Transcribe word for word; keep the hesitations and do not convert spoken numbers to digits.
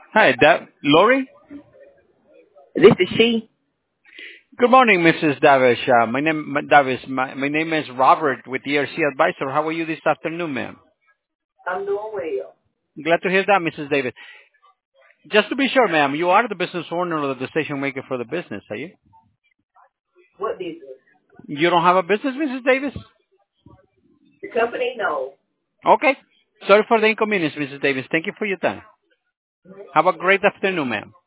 Hi, da- Lori? This is she. Good morning, Missus Davish. Uh, my name, my- Davish, my, my name is Robert with E R C Advisor. How are you this afternoon, ma'am? I'm doing well. Glad to hear that, Missus Davis. Just to be sure, ma'am, you are the business owner or the decision maker for the business, are you? What business? You don't have a business, Missus Davis? The company? No. Okay. Sorry for the inconvenience, Missus Davis. Thank you for your time. Have a great afternoon, ma'am.